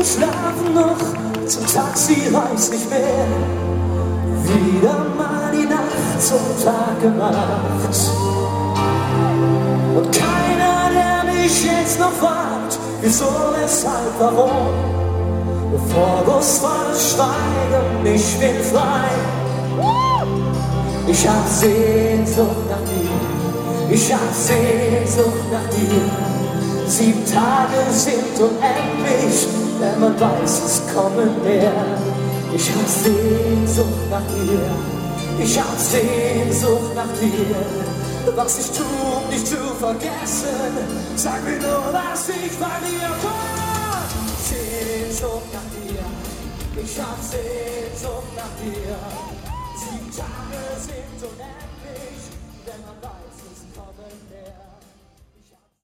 schlafen noch, zum Taxi reicht nicht mehr. Wieder mal die Nacht zum Tag gemacht. Und keiner, der mich jetzt noch fragt, wieso, weshalb, warum. Vorwurfsvolles Schweigen, ich bin frei. Ich hab Sehnsucht nach dir, ich hab Sehnsucht nach dir. 7 Tage sind unendlich, wenn man weiß, es kommen mehr. Ich hab Sehnsucht nach dir, ich hab Sehnsucht nach dir. Was ich tu, um dich zu vergessen, sag mir nur, dass ich bei dir komm. Sehnsucht nach dir, ich hab Sehnsucht nach dir. 7 Tage sind unendlich, wenn man weiß.